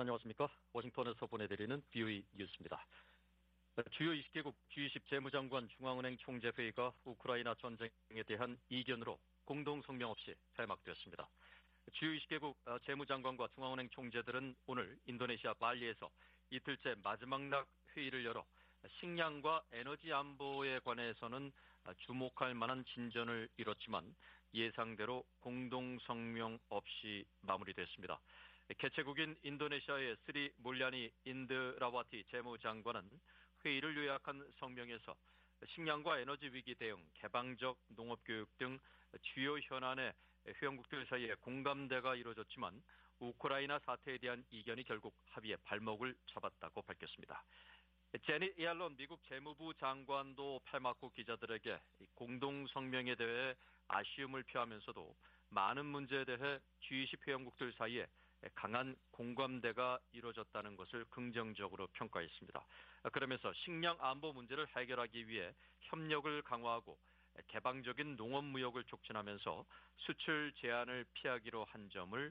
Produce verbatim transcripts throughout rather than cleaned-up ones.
여러분 안녕하십니까? 워싱턴에서 보내드리는 비오이 뉴스입니다. 주요 이십 개국 지 이십 재무장관 중앙은행 총재회의가 우크라이나 전쟁에 대한 이견으로 공동성명 없이 폐막되었습니다. 주요 이십 개국 재무장관과 중앙은행 총재들은 오늘 인도네시아 발리에서 이틀째 마지막 날 회의를 열어 식량과 에너지 안보에 관해서는 주목할 만한 진전을 이뤘지만 예상대로 공동성명 없이 마무리됐습니다. 개최국인 인도네시아의 스리 몰리아니 인드라와티 재무장관은 회의를 요약한 성명에서 식량과 에너지 위기 대응, 개방적 농업교육 등 주요 현안에 회원국들 사이에 공감대가 이루어졌지만 우크라이나 사태에 대한 이견이 결국 합의의 발목을 잡았다고 밝혔습니다. 제닛 이앨런 미국 재무부 장관도 폐막 후 기자들에게 공동성명에 대해 아쉬움을 표하면서도 많은 문제에 대해 지 이십 회원국들 사이에 강한 공감대가 이루어졌다는 것을 긍정적으로 평가했습니다. 그러면서 식량 안보 문제를 해결하기 위해 협력을 강화하고 개방적인 농업 무역을 촉진하면서 수출 제한을 피하기로 한 점을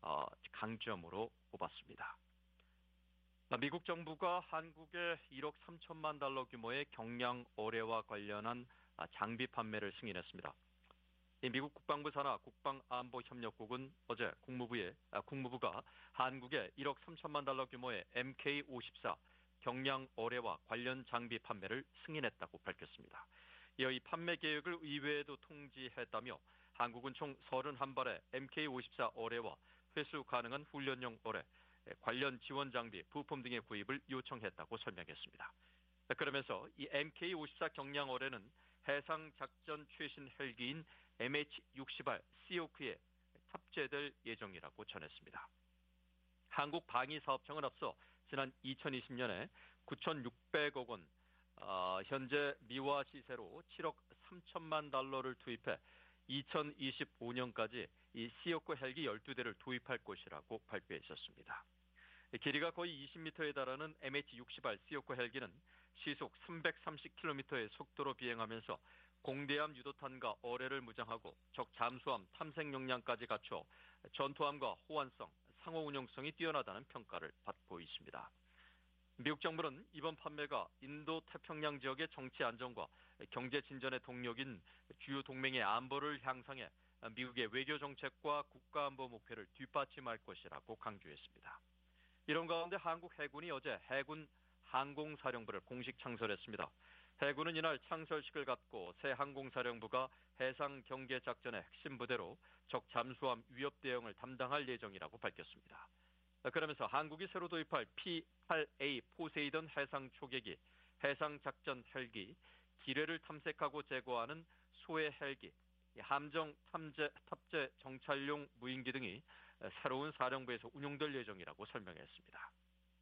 강점으로 꼽았습니다. 미국 정부가 한국에 일억 삼천만 달러 규모의 경량 어뢰와 관련한 장비 판매를 승인했습니다. 미국 국방부 산하 국방안보협력국은 어제 국무부에, 아, 국무부가 한국에 일억 삼천만 달러 규모의 엠케이 오십사 경량 어뢰와 관련 장비 판매를 승인했다고 밝혔습니다. 이어 이 판매 계획을 의회에도 통지했다며 한국은 총 서른한 발의 엠케이 오십사 어뢰와 회수 가능한 훈련용 어뢰, 관련 지원 장비, 부품 등의 구입을 요청했다고 설명했습니다. 그러면서 이 엠케이 오십사 경량 어뢰는 해상 작전 최신 헬기인 엠에이치 육십 알 시오크에 탑재될 예정이라고 전했습니다. 한국방위사업청은 앞서 지난 이천이십 년에 구천육백억 원, 어, 현재 미화 시세로 칠억 삼천만 달러를 투입해 이천이십오 년까지 이 시오크 헬기 열두 대를 도입할 것이라고 발표했었습니다. 길이가 거의 이십 미터에 달하는 엠에이치 육십 알 시오크 헬기는 시속 삼백삼십 킬로미터의 속도로 비행하면서 공대함 유도탄과 어뢰를 무장하고 적 잠수함 탐색 역량까지 갖춰 전투함과 호환성, 상호 운용성이 뛰어나다는 평가를 받고 있습니다. 미국 정부는 이번 판매가 인도 태평양 지역의 정치 안정과 경제 진전의 동력인 주요 동맹의 안보를 향상해 미국의 외교 정책과 국가 안보 목표를 뒷받침할 것이라고 강조했습니다. 이런 가운데 한국 해군이 어제 해군 항공사령부를 공식 창설했습니다. 해군은 이날 창설식을 갖고 새 항공사령부가 해상경계작전의 핵심 부대로 적 잠수함 위협 대응을 담당할 예정이라고 밝혔습니다. 그러면서 한국이 새로 도입할 피 팔 에이 포세이돈 해상 초계기, 해상작전 헬기, 기뢰를 탐색하고 제거하는 소해 헬기, 함정 탐제, 탑재 정찰용 무인기 등이 새로운 사령부에서 운용될 예정이라고 설명했습니다.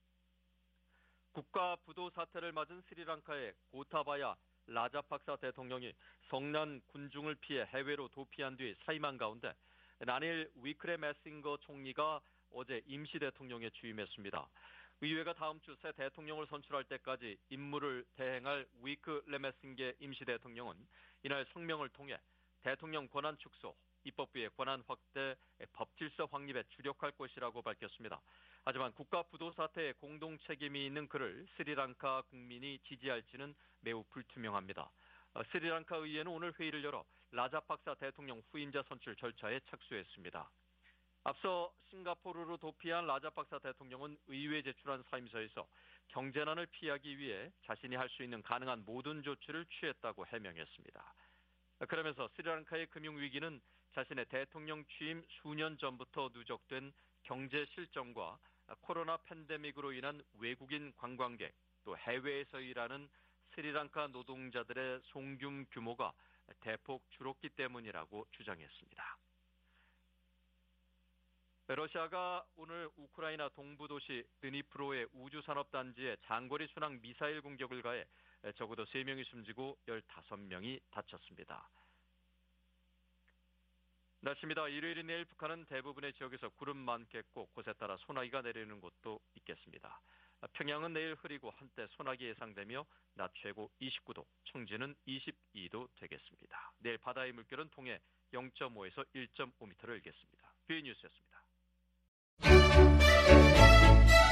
국가 부도 사태를 맞은 스리랑카의 고타바야 라자팍사 대통령이 성난 군중을 피해 해외로 도피한 뒤 사임한 가운데 라닐 위크레메싱거 총리가 어제 임시 대통령에 취임했습니다. 의회가 다음 주 새 대통령을 선출할 때까지 임무를 대행할 위크레메싱게 임시 대통령은 이날 성명을 통해 대통령 권한 축소, 입법부의 권한 확대, 법질서 확립에 주력할 것이라고 밝혔습니다. 하지만 국가 부도 사태에 공동 책임이 있는 그를 스리랑카 국민이 지지할지는 매우 불투명합니다. 스리랑카 의회는 오늘 회의를 열어 라자팍사 대통령 후임자 선출 절차에 착수했습니다. 앞서 싱가포르로 도피한 라자팍사 대통령은 의회에 제출한 사임서에서 경제난을 피하기 위해 자신이 할 수 있는 가능한 모든 조치를 취했다고 해명했습니다. 그러면서 스리랑카의 금융위기는 자신의 대통령 취임 수년 전부터 누적된 경제 실정과 코로나 팬데믹으로 인한 외국인 관광객 또 해외에서 일하는 스리랑카 노동자들의 송금 규모가 대폭 줄었기 때문이라고 주장했습니다. 러시아가 오늘 우크라이나 동부 도시 드니프로의 우주산업단지에 장거리 순항 미사일 공격을 가해 적어도 세 명이 숨지고 열다섯 명이 다쳤습니다. 날씨입니다. 일요일인 내일 북한은 대부분의 지역에서 구름 많겠고 곳에 따라 소나기가 내리는 곳도 있겠습니다. 평양은 내일 흐리고 한때 소나기 예상되며 낮 최고 이십구 도, 청진은 이십이 도 되겠습니다. 내일 바다의 물결은 동해 영 점 오에서 일 점 오 미터를 일겠습니다. 비오이 뉴스였습니다.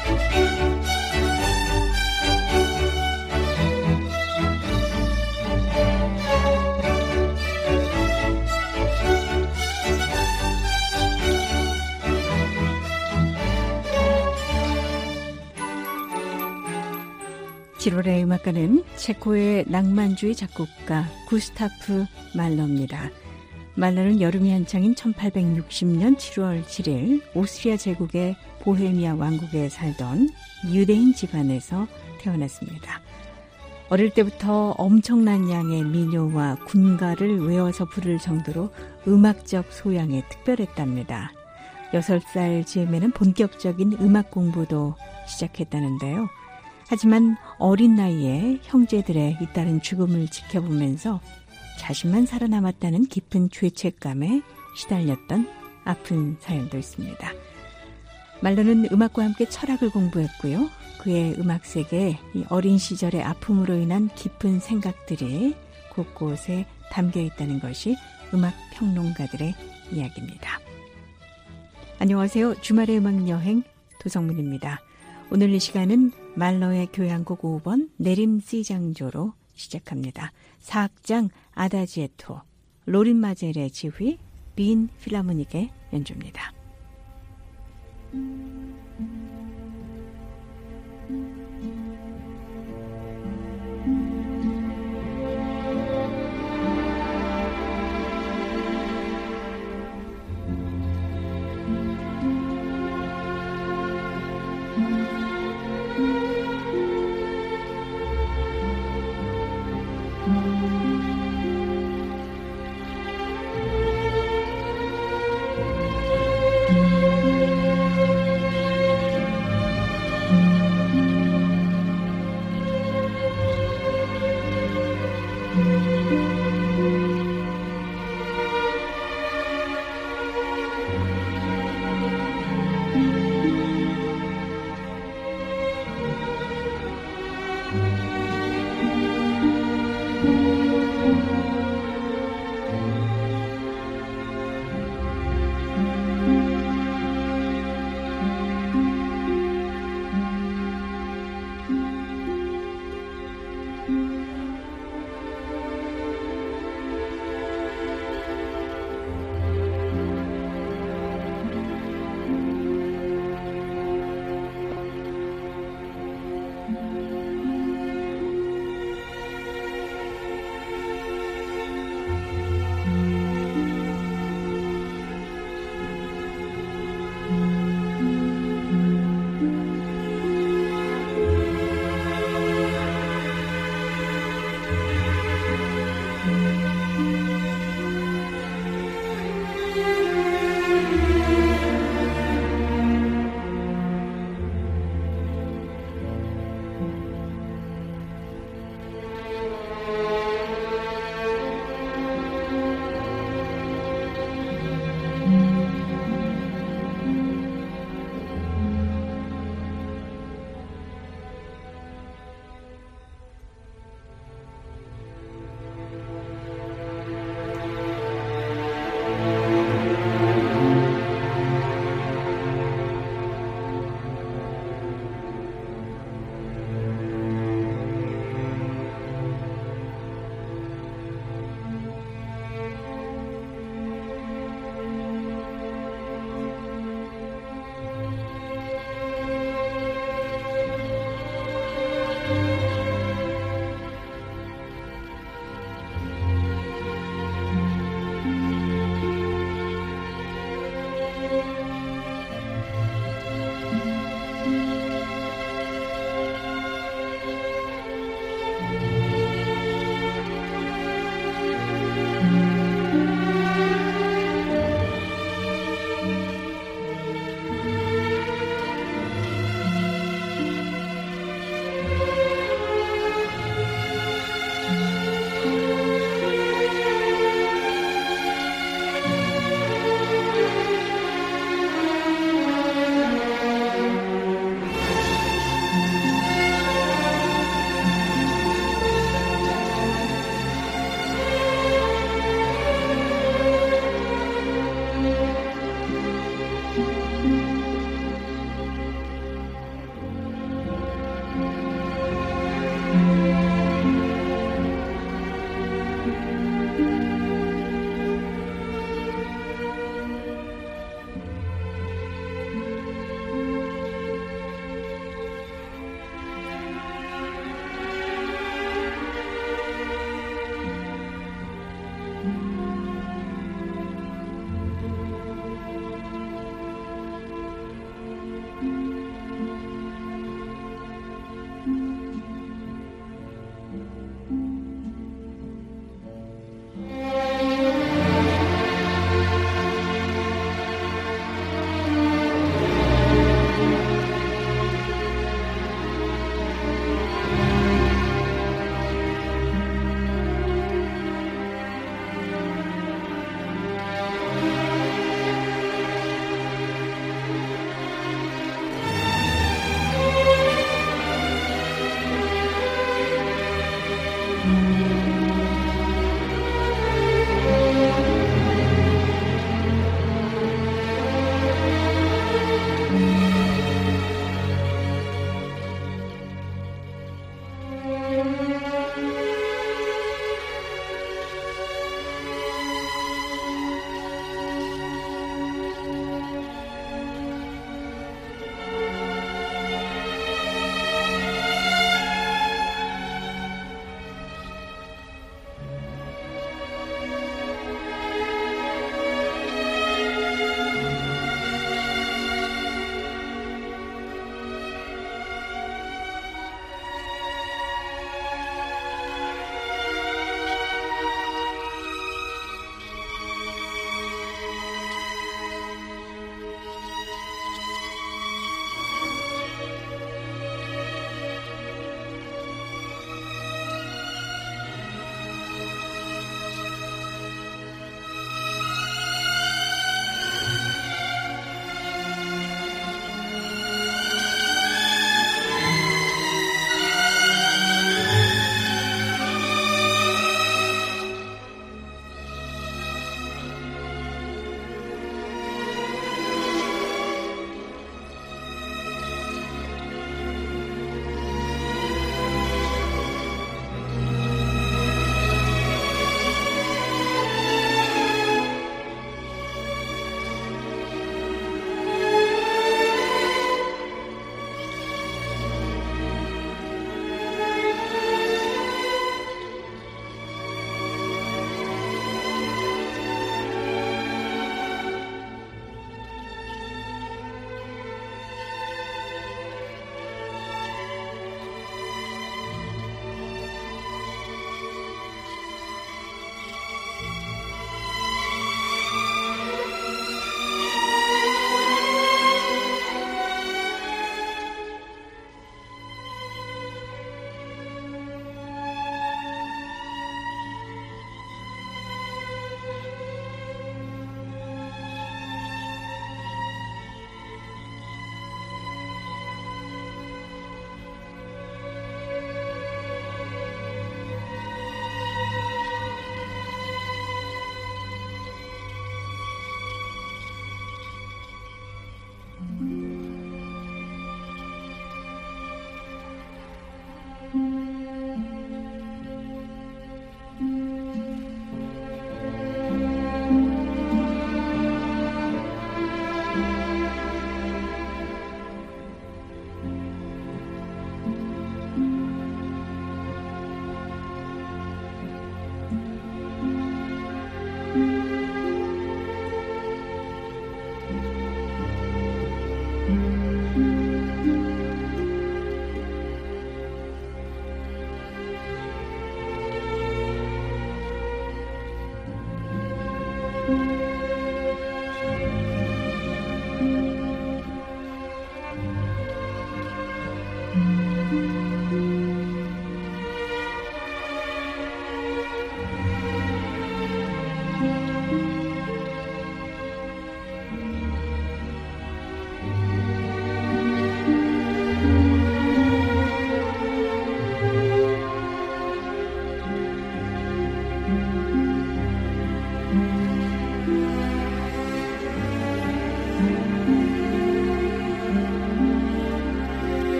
칠월의 음악가는 체코의 낭만주의 작곡가 구스타프 말러입니다. 말러는 여름이 한창인 천팔백육십 년 칠월 칠일 오스트리아 제국의 보헤미아 왕국에 살던 유대인 집안에서 태어났습니다. 어릴 때부터 엄청난 양의 민요와 군가를 외워서 부를 정도로 음악적 소양이 특별했답니다. 여섯 살 즈음에는 본격적인 음악 공부도 시작했다는데요. 하지만 어린 나이에 형제들의 잇따른 죽음을 지켜보면서 자신만 살아남았다는 깊은 죄책감에 시달렸던 아픈 사연도 있습니다. 말러는 음악과 함께 철학을 공부했고요. 그의 음악 세계에 어린 시절의 아픔으로 인한 깊은 생각들이 곳곳에 담겨 있다는 것이 음악 평론가들의 이야기입니다. 안녕하세요. 주말의 음악 여행 도성문입니다. 오늘 이 시간은 말러의 교향곡 오 번 내림 C장조로 시작합니다. 사 악장 아다지에토, 로린 마젤의 지휘, 빈 필하모닉의 연주입니다.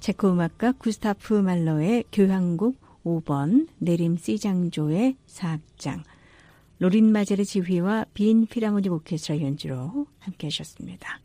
체코 음악가 구스타프 말러의 교향곡 오 번, 내림 C장조의 사악장, 로린 마제르 지휘와 빈 필하모닉 오케스트라 연주로 함께 하셨습니다.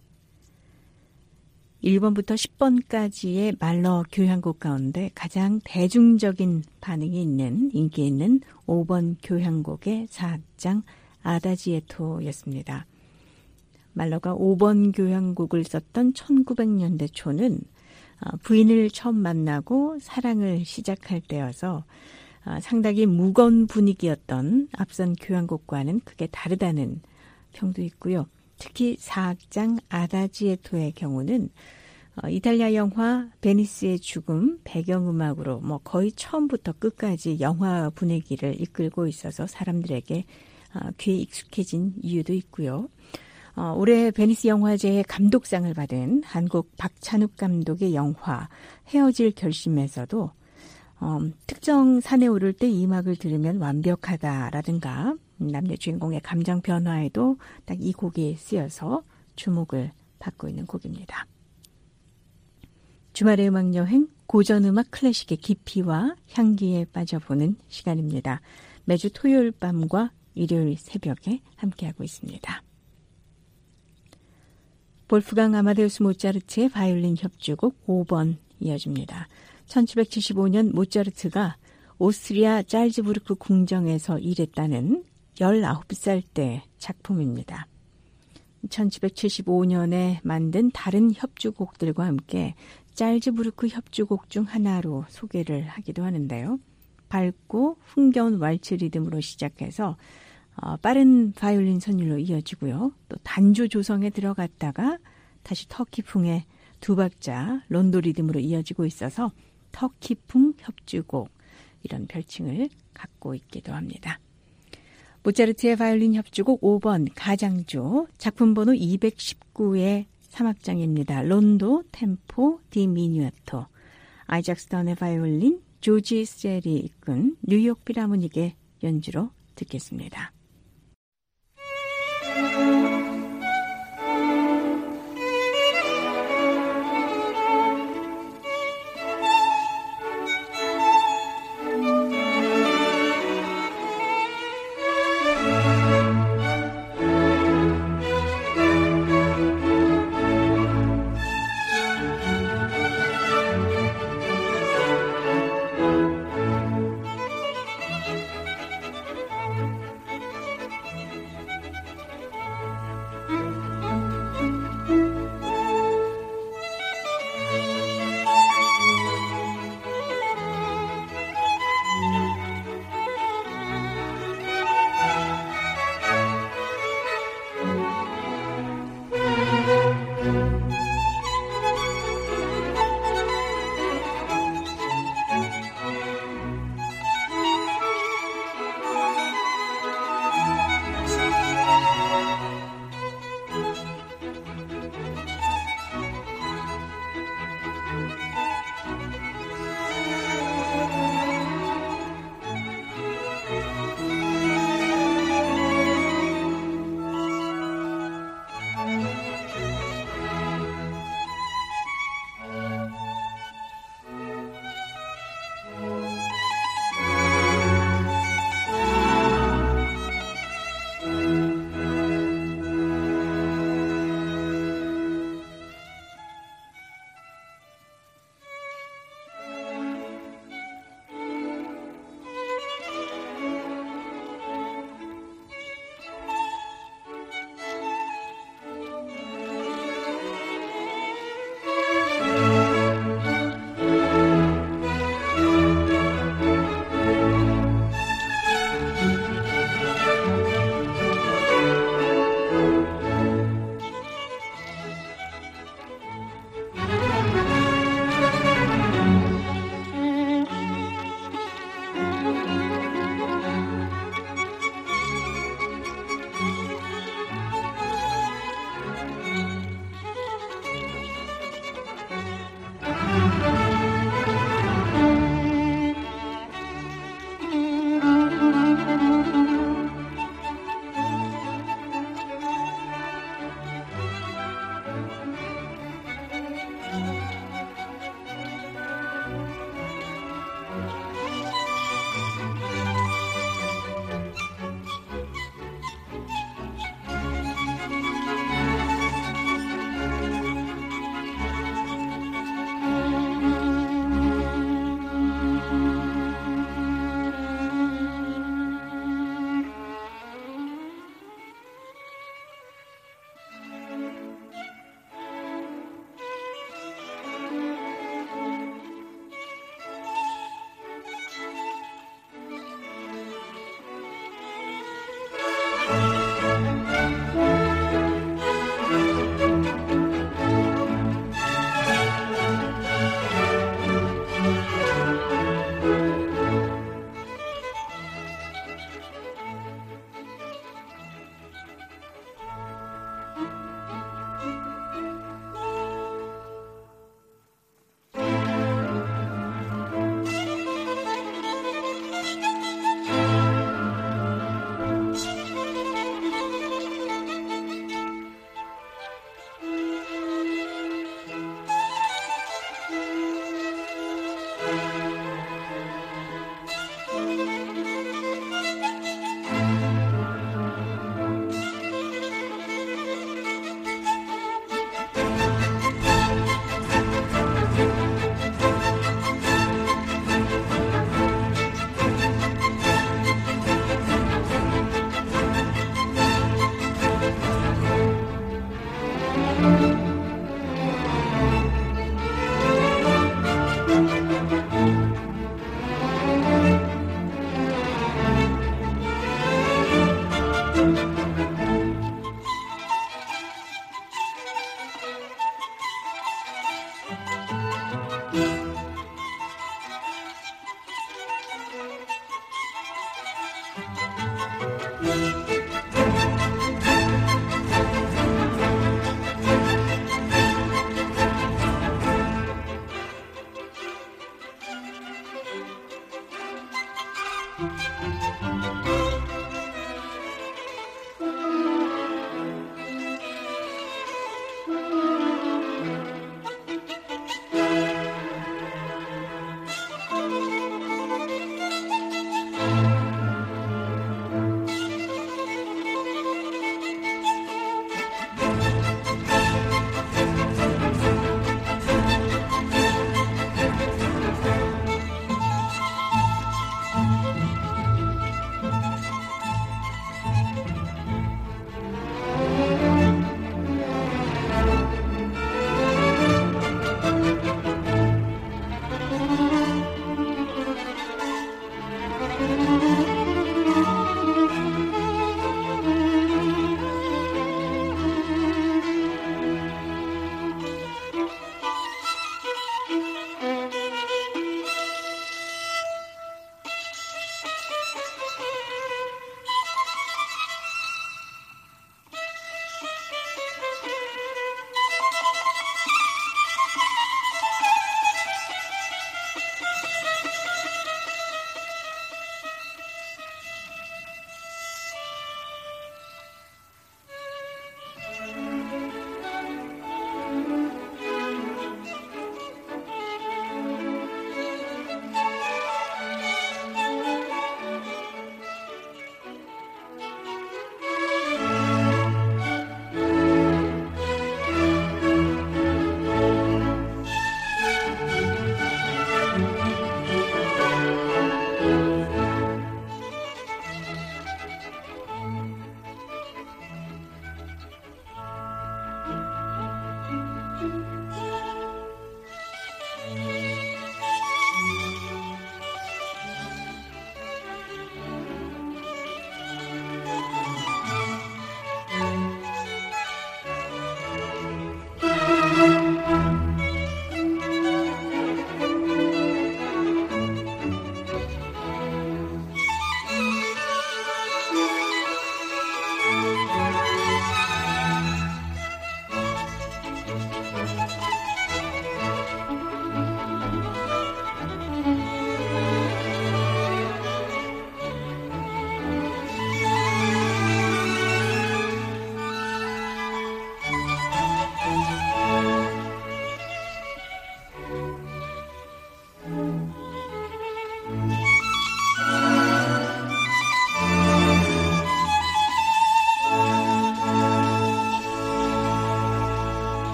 일 번부터 십 번까지의 말러 교향곡 가운데 가장 대중적인 반응이 있는, 인기 있는 오 번 교향곡의 사악장 아다지에토였습니다. 말러가 오 번 교향곡을 썼던 천구백 년대 초는 부인을 처음 만나고 사랑을 시작할 때여서 상당히 무거운 분위기였던 앞선 교향곡과는 크게 다르다는 평도 있고요. 특히 사악장 아다지에토의 경우는 이탈리아 영화 베니스의 죽음 배경음악으로 뭐 거의 처음부터 끝까지 영화 분위기를 이끌고 있어서 사람들에게 귀에 익숙해진 이유도 있고요. 어, 올해 베니스 영화제의 감독상을 받은 한국 박찬욱 감독의 영화 헤어질 결심에서도 어, 특정 산에 오를 때 이 음악을 들으면 완벽하다라든가 남녀 주인공의 감정 변화에도 딱 이 곡이 쓰여서 주목을 받고 있는 곡입니다. 주말의 음악여행, 고전음악 클래식의 깊이와 향기에 빠져보는 시간입니다. 매주 토요일 밤과 일요일 새벽에 함께하고 있습니다. 볼프강 아마데우스 모차르트의 바이올린 협주곡 오 번 이어집니다. 천칠백칠십오 년 모차르트가 오스트리아 잘즈부르크 궁정에서 일했다는 열아홉 살 때 작품입니다. 천칠백칠십오 년에 만든 다른 협주곡들과 함께 잘즈부르크 협주곡 중 하나로 소개를 하기도 하는데요. 밝고 흥겨운 왈츠 리듬으로 시작해서 어, 빠른 바이올린 선율로 이어지고요. 또 단조 조성에 들어갔다가 다시 터키풍의 두 박자 론도 리듬으로 이어지고 있어서 터키풍 협주곡, 이런 별칭을 갖고 있기도 합니다. 모차르트의 바이올린 협주곡 오 번 가장조, 작품 번호 이백십구의 삼 악장입니다. 론도, 템포, 디미뉴아토. 아이작 스턴의 바이올린, 조지 스젤이 이끈 뉴욕 필하모닉의 연주로 듣겠습니다.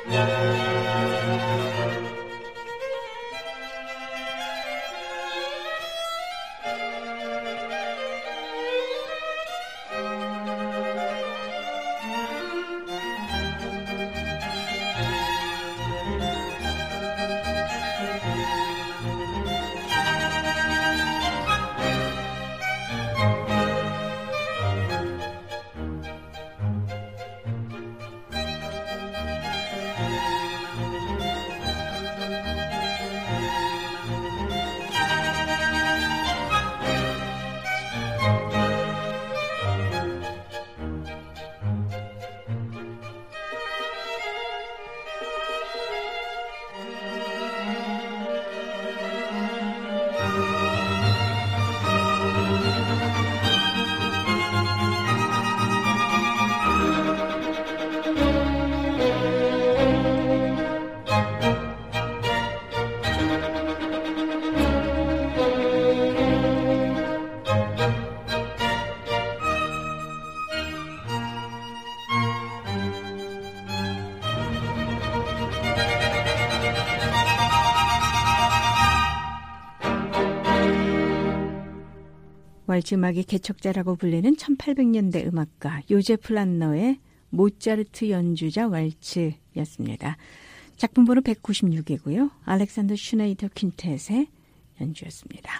왈츠 음악의 개척자라고 불리는 천팔백 년대 음악가 요제프 란너의 모차르트 연주자 왈츠였습니다. 작품 번호 백구십육이고요. 알렉산더 슈네이더 퀸텟의 연주였습니다.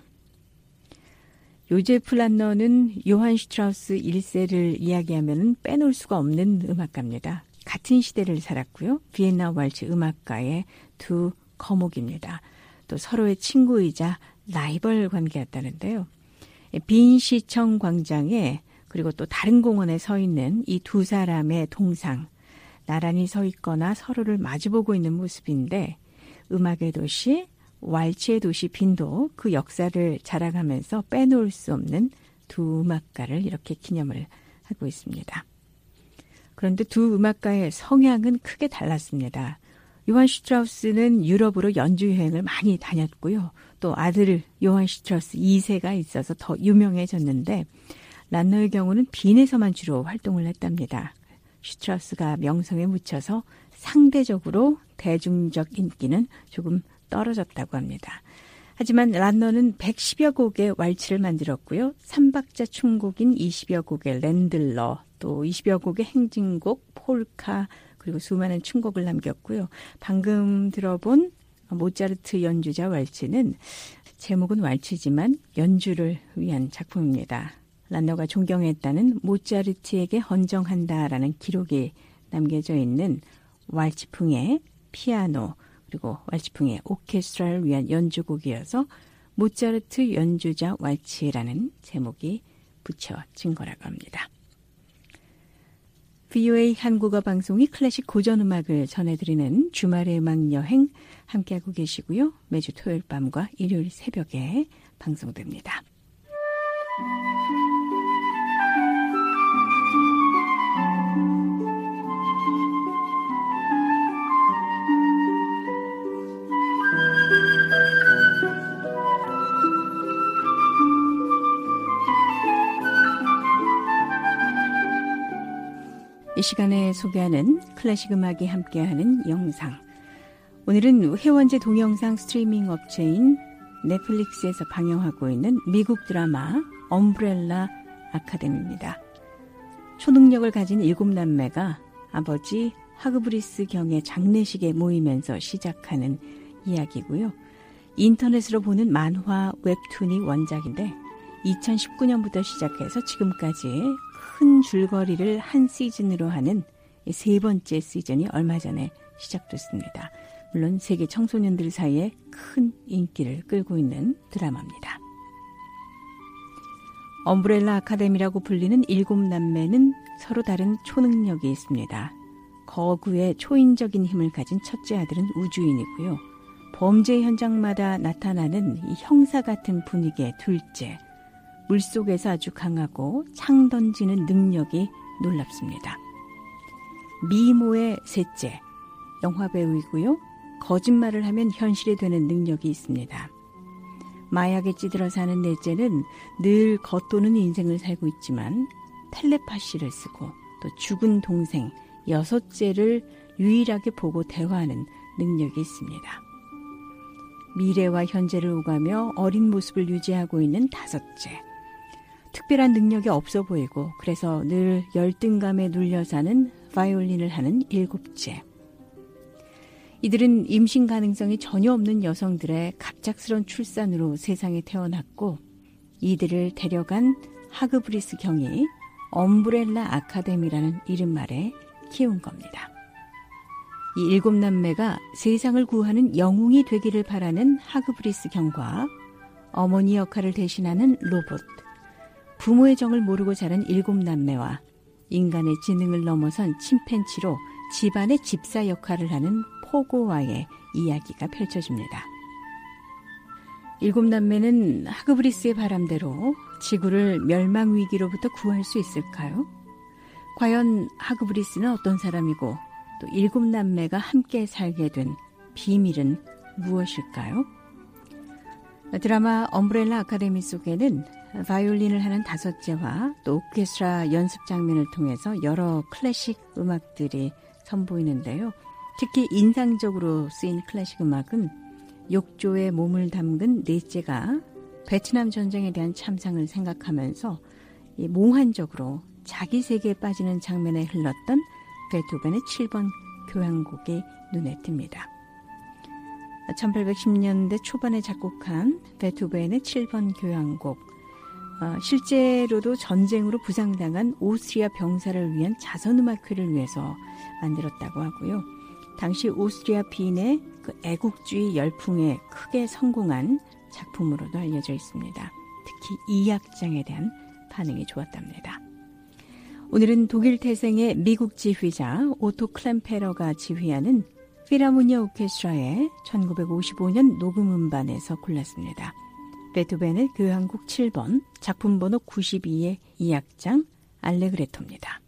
요제프 란너는 요한 슈트라우스 일 세를 이야기하면 빼놓을 수가 없는 음악가입니다. 같은 시대를 살았고요. 비엔나 왈츠 음악가의 두 거목입니다. 또 서로의 친구이자 라이벌 관계였다는데요. 빈시청 광장에 그리고 또 다른 공원에 서 있는 이 두 사람의 동상, 나란히 서 있거나 서로를 마주보고 있는 모습인데 음악의 도시, 왈츠의 도시 빈도 그 역사를 자랑하면서 빼놓을 수 없는 두 음악가를 이렇게 기념을 하고 있습니다. 그런데 두 음악가의 성향은 크게 달랐습니다. 요한 슈트라우스는 유럽으로 연주 여행을 많이 다녔고요. 또 아들 요한 슈트라우스 이 세가 있어서 더 유명해졌는데 란너의 경우는 빈에서만 주로 활동을 했답니다. 슈트라우스가 명성에 묻혀서 상대적으로 대중적 인기는 조금 떨어졌다고 합니다. 하지만 란너는 백십여 곡의 왈츠를 만들었고요. 삼박자 춤곡인 이십여 곡의 랜들러, 또 이십여 곡의 행진곡, 폴카, 그리고 수많은 춤곡을 남겼고요. 방금 들어본 모차르트 연주자 왈츠는 제목은 왈츠지만 연주를 위한 작품입니다. 란너가 존경했다는 모차르트에게 헌정한다라는 기록이 남겨져 있는 왈츠풍의 피아노 그리고 왈츠풍의 오케스트라를 위한 연주곡이어서 모차르트 연주자 왈츠라는 제목이 붙여진 거라고 합니다. 브이오에이 한국어 방송이 클래식 고전음악을 전해드리는 주말의 음악여행 함께하고 계시고요. 매주 토요일 밤과 일요일 새벽에 방송됩니다. 이 시간에 소개하는 클래식 음악이 함께하는 영상. 오늘은 회원제 동영상 스트리밍 업체인 넷플릭스에서 방영하고 있는 미국 드라마 엄브렐라 아카데미입니다. 초능력을 가진 일곱 남매가 아버지 하그브리스 경의 장례식에 모이면서 시작하는 이야기고요. 인터넷으로 보는 만화 웹툰이 원작인데 이천십구 년부터 시작해서 지금까지 큰 줄거리를 한 시즌으로 하는 세 번째 시즌이 얼마 전에 시작됐습니다. 물론 세계 청소년들 사이에 큰 인기를 끌고 있는 드라마입니다. 엄브렐라 아카데미라고 불리는 일곱 남매는 서로 다른 초능력이 있습니다. 거구의 초인적인 힘을 가진 첫째 아들은 우주인이고요. 범죄 현장마다 나타나는 이 형사 같은 분위기의 둘째, 물속에서 아주 강하고 창 던지는 능력이 놀랍습니다. 미모의 셋째, 영화배우이고요. 거짓말을 하면 현실이 되는 능력이 있습니다. 마약에 찌들어 사는 넷째는 늘 겉도는 인생을 살고 있지만 텔레파시를 쓰고 또 죽은 동생 여섯째를 유일하게 보고 대화하는 능력이 있습니다. 미래와 현재를 오가며 어린 모습을 유지하고 있는 다섯째. 특별한 능력이 없어 보이고 그래서 늘 열등감에 눌려 사는 바이올린을 하는 일곱째. 이들은 임신 가능성이 전혀 없는 여성들의 갑작스런 출산으로 세상에 태어났고 이들을 데려간 하그브리스 경이 엄브렐라 아카데미라는 이름 아래 키운 겁니다. 이 일곱 남매가 세상을 구하는 영웅이 되기를 바라는 하그브리스 경과 어머니 역할을 대신하는 로봇, 부모의 정을 모르고 자란 일곱 남매와 인간의 지능을 넘어선 침팬지로 집안의 집사 역할을 하는 포고와의 이야기가 펼쳐집니다. 일곱 남매는 하그브리스의 바람대로 지구를 멸망 위기로부터 구할 수 있을까요? 과연 하그브리스는 어떤 사람이고 또 일곱 남매가 함께 살게 된 비밀은 무엇일까요? 드라마 엄브렐라 아카데미 속에는 바이올린을 하는 다섯째와 또 오케스트라 연습 장면을 통해서 여러 클래식 음악들이 선보이는데요. 특히 인상적으로 쓰인 클래식 음악은 욕조에 몸을 담근 넷째가 베트남 전쟁에 대한 참상을 생각하면서 몽환적으로 자기 세계에 빠지는 장면에 흘렀던 베토벤의 칠 번 교향곡이 눈에 띕니다. 천팔백십 년대 초반에 작곡한 베토벤의 칠 번 교향곡, 어, 실제로도 전쟁으로 부상당한 오스트리아 병사를 위한 자선음악회를 위해서 만들었다고 하고요. 당시 오스트리아 빈의 그 애국주의 열풍에 크게 성공한 작품으로도 알려져 있습니다. 특히 이 악장에 대한 반응이 좋았답니다. 오늘은 독일 태생의 미국 지휘자 오토 클램페러가 지휘하는 필하모니아 오케스트라의 천구백오십오 년 녹음 음반에서 골랐습니다. 베토벤의 교향곡 칠 번, 작품 번호 구십이의 이 악장 알레그레토입니다.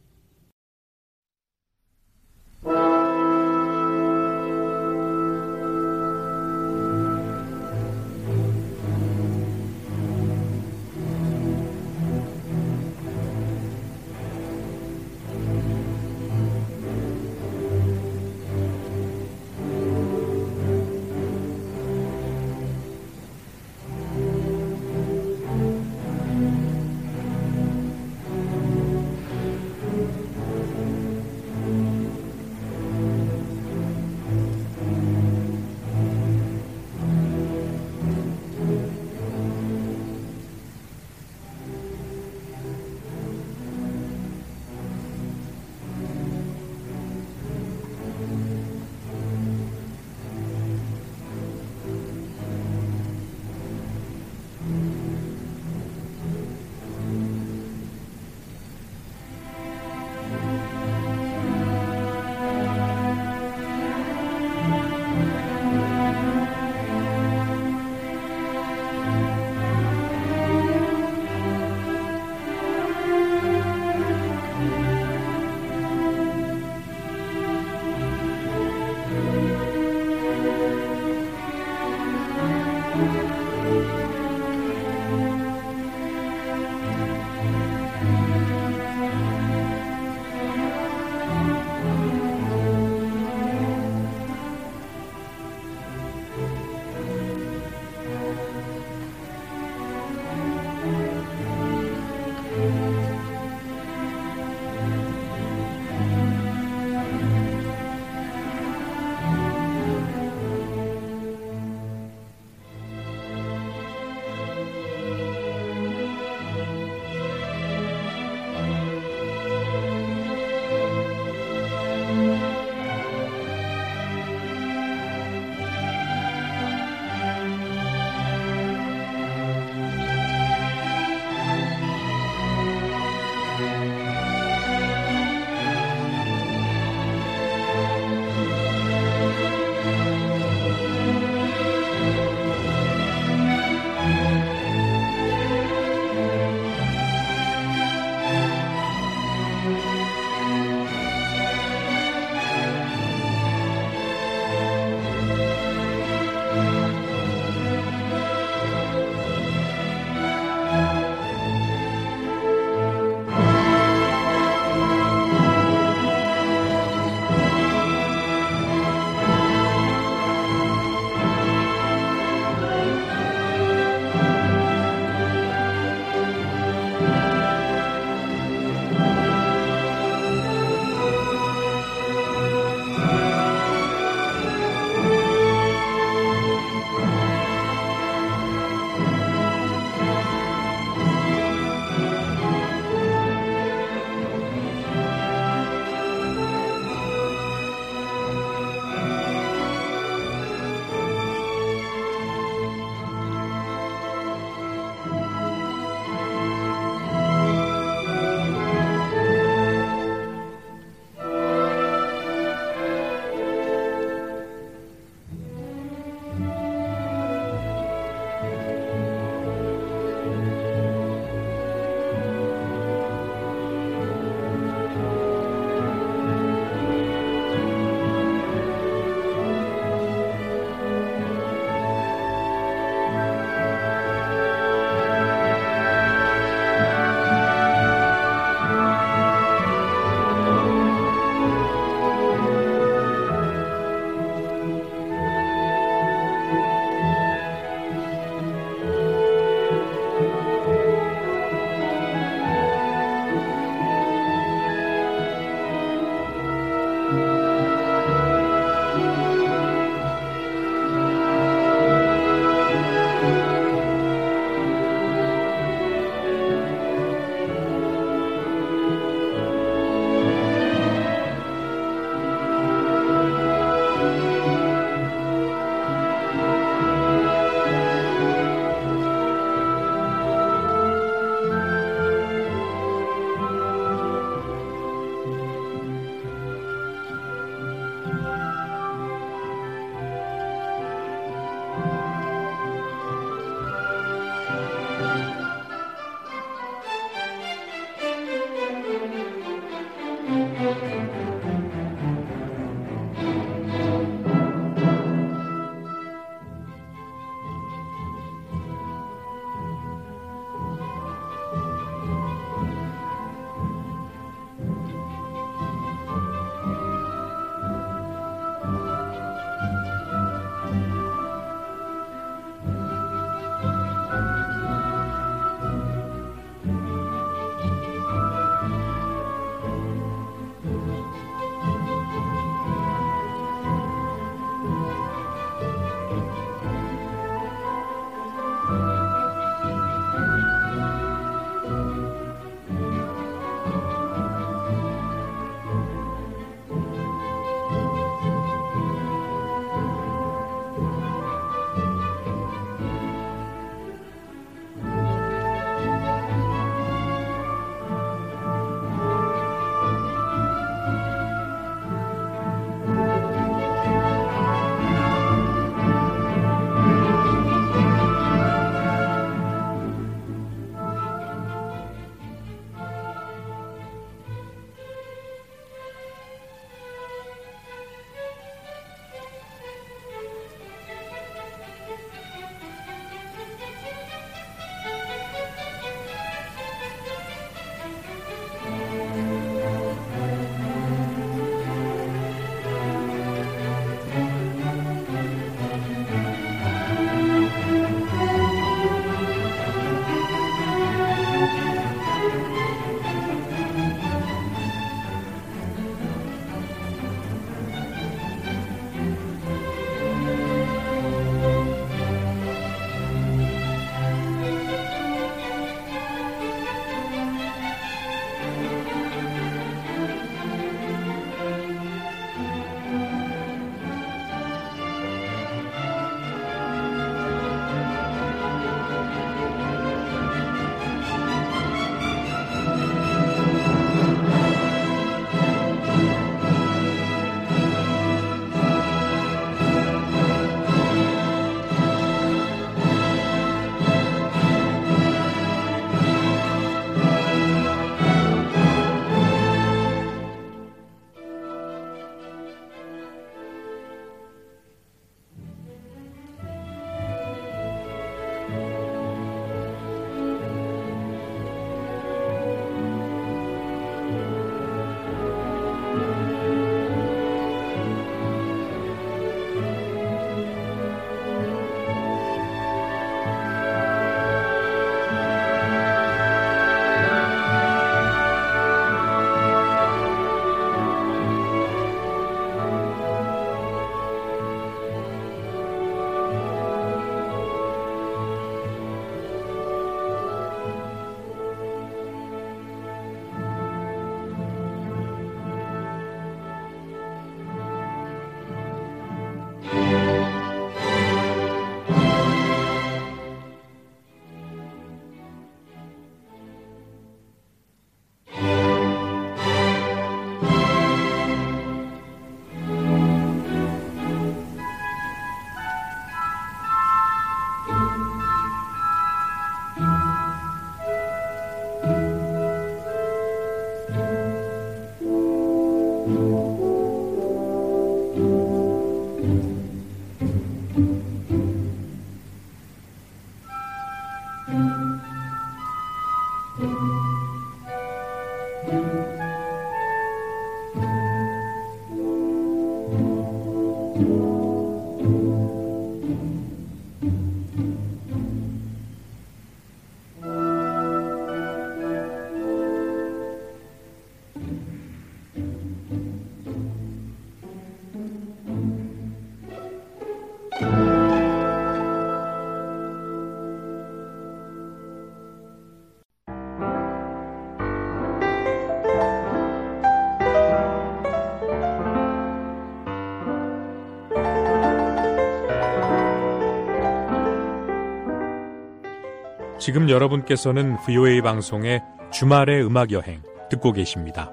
지금 여러분께서는 브이오에이 방송의 주말의 음악여행 듣고 계십니다.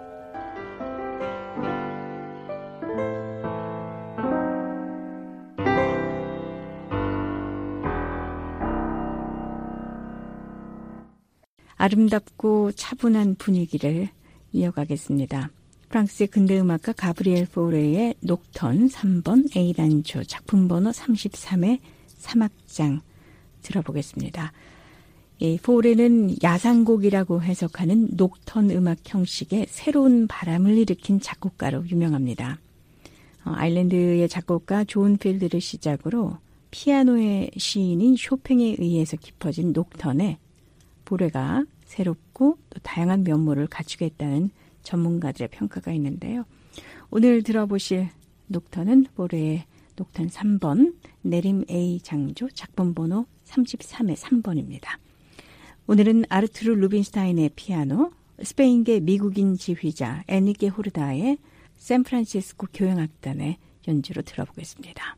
아름답고 차분한 분위기를 이어가겠습니다. 프랑스의 근대음악가 가브리엘 포레의 녹턴 삼 번 A단조 작품 번호 삼십삼의 삼 악장 들어보겠습니다. 이 포레는 야상곡이라고 해석하는 녹턴 음악 형식의 새로운 바람을 일으킨 작곡가로 유명합니다. 어, 아일랜드의 작곡가 존 필드를 시작으로 피아노의 시인인 쇼팽에 의해서 깊어진 녹턴에 포레가 새롭고 또 다양한 면모를 갖추게 했다는 전문가들의 평가가 있는데요. 오늘 들어보실 녹턴은 포레의 녹턴 삼 번 내림 A 장조 작품 번호 삼십삼의 삼 번입니다. 오늘은 아르투르 루빈스타인의 피아노, 스페인계 미국인 지휘자 에니게 호르다의 샌프란시스코 교향악단의 연주로 들어보겠습니다.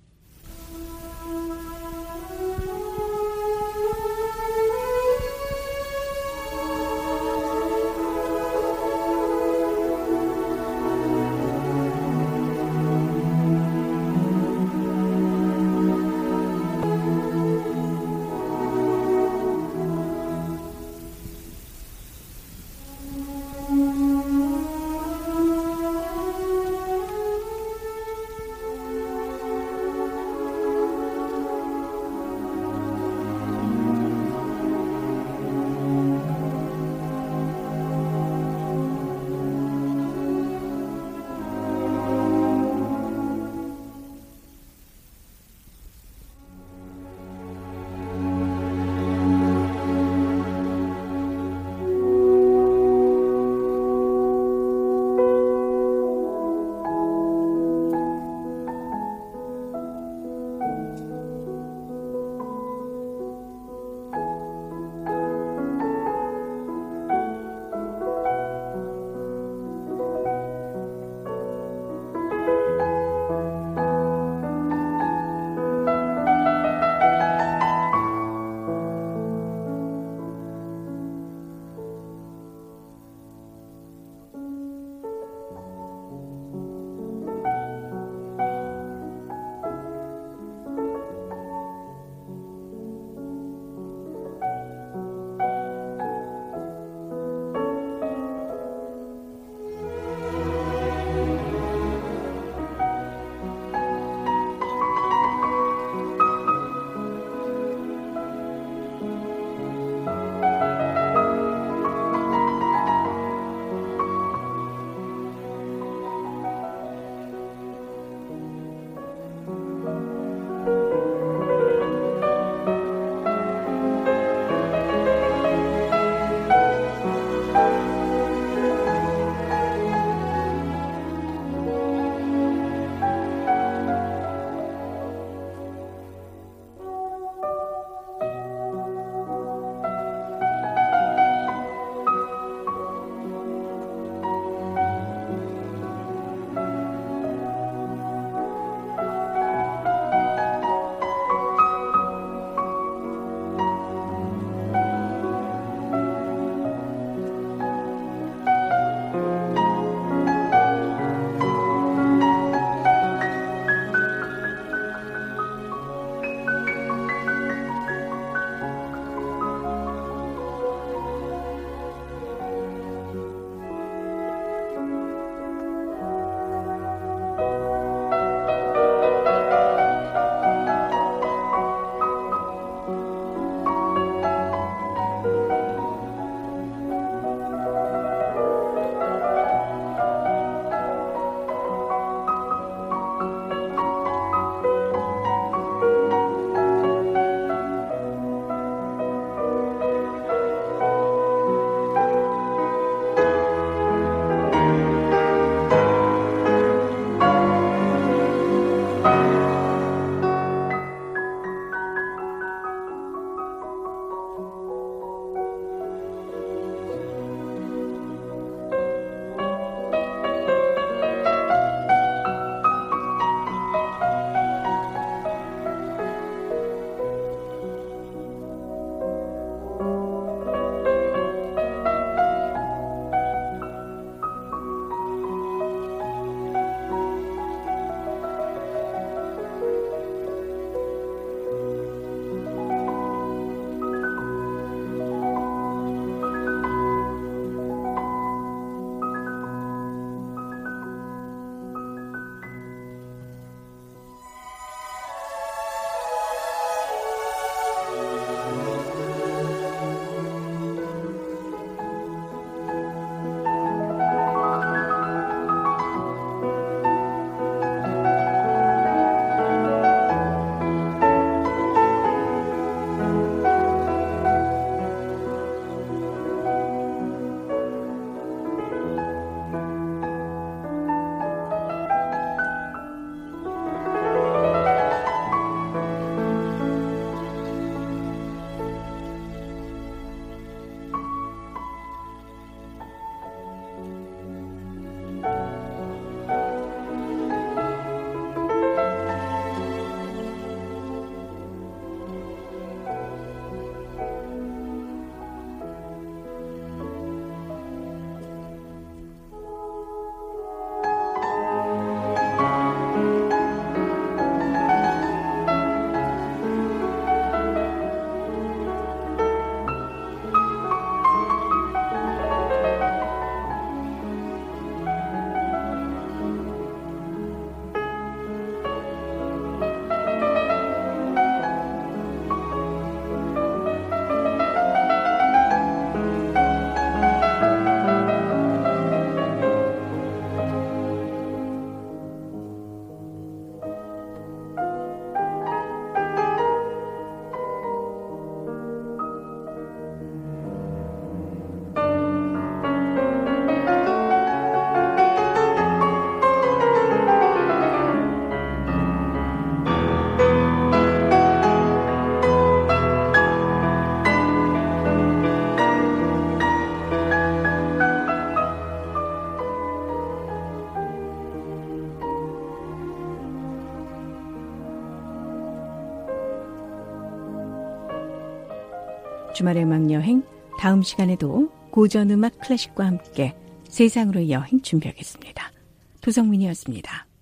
주말의 음악 여행, 다음 시간에도 고전 음악 클래식과 함께 세상으로의 여행 준비하겠습니다. 도성민이었습니다.